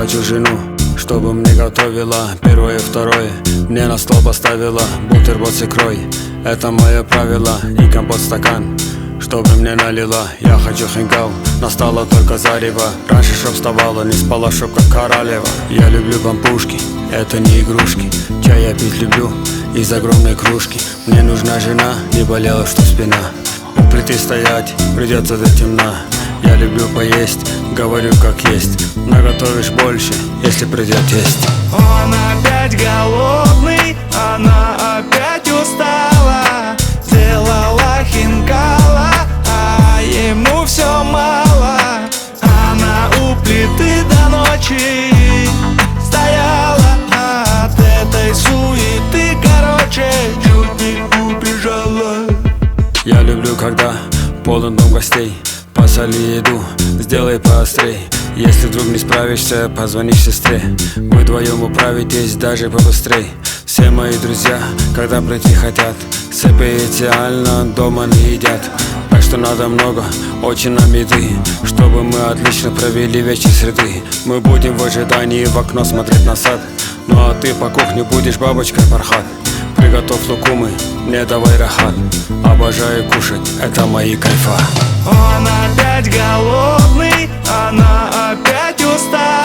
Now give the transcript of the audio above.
хочу жену, чтобы мне готовила первое и второе, мне на стол поставила бутерброд с икрой. Это мое правило, и компот стакан, чтобы мне налила. Я хочу хингал, настало только зарево. Раньше чтоб вставала, не спала, чтоб как королева. Я люблю пампушки, это не игрушки. Чай я пить люблю из огромной кружки. Мне нужна жена, не болела, что спина. У плиты стоять придется до темна. Я люблю поесть, говорю как есть. Наготовишь больше, если придет тесть. Он опять голодный, она опять устала. Сделала хинкала, а ему все мало. Она у плиты до ночи стояла. От этой суеты, короче, чуть не убежала. Я люблю, когда полон дом гостей. Посоли еду, сделай поострей. Если вдруг не справишься, позвони сестре. Вы вдвоем управитесь даже побыстрей. Все мои друзья, когда прийти хотят, цепи идеально дома не едят. Так что надо много, очень нам еды, чтобы мы отлично провели вечер среды. Мы будем в ожидании в окно смотреть на сад. Ну а ты по кухне будешь бабочкой Пархат. Приготовь лукумы, мне давай рахат. Обожаю кушать, это мои кайфа. Он опять голодный, она опять устала.